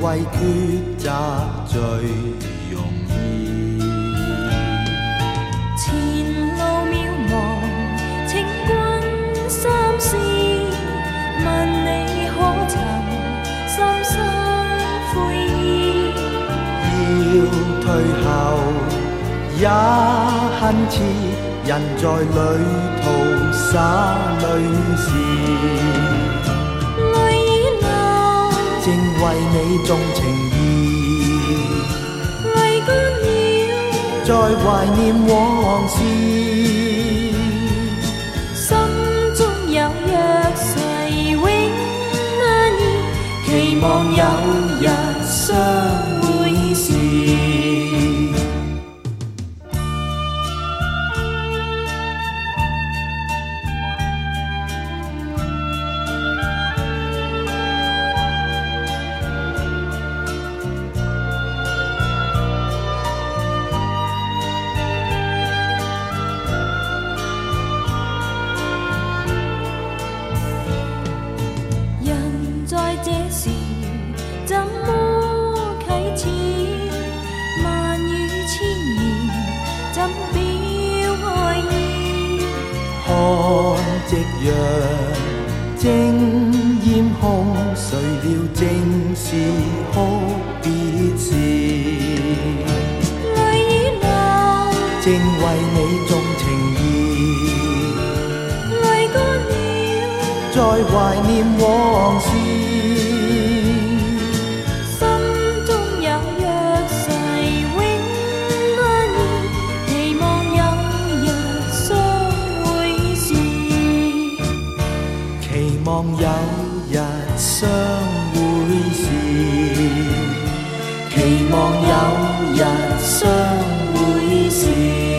为抉择最容易。 前路渺茫，请君三思，问你可曾深深悔意？ 要退後也恨遲，人在旅途灑淚時， 淚已流， 正為你種情意， 淚乾了， 在懷念往事， 心中有約誓永安然，期望有日相會時。在這時怎麼啟齒？萬語千言怎表愛意？ 看夕陽正豔空，誰料正是哭別時， 淚已流， 正為你種情意， 淚乾了， 在懷念往事， 心中有約誓永安然，期望有日相會時， 期望有日相會時，期望有日相會時。